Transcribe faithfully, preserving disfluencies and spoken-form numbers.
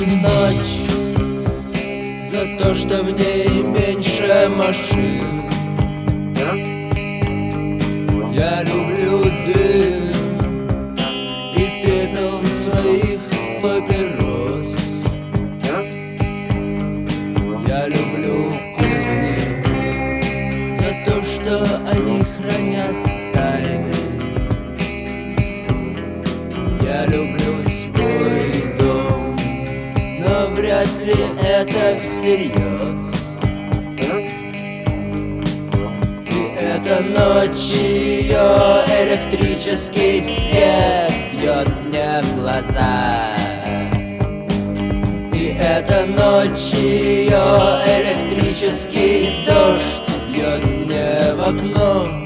ночь за то, что в ней меньше машин. Я люблю дым и пепел своих папирос. Я люблю кухни за то, что они хранят тайны. Я люблю свой дом, но вряд ли это всерьез. И эта ночь, ее электрический свет бьет мне в глаза. И эта ночь, ее электрический дождь бьет мне в окно.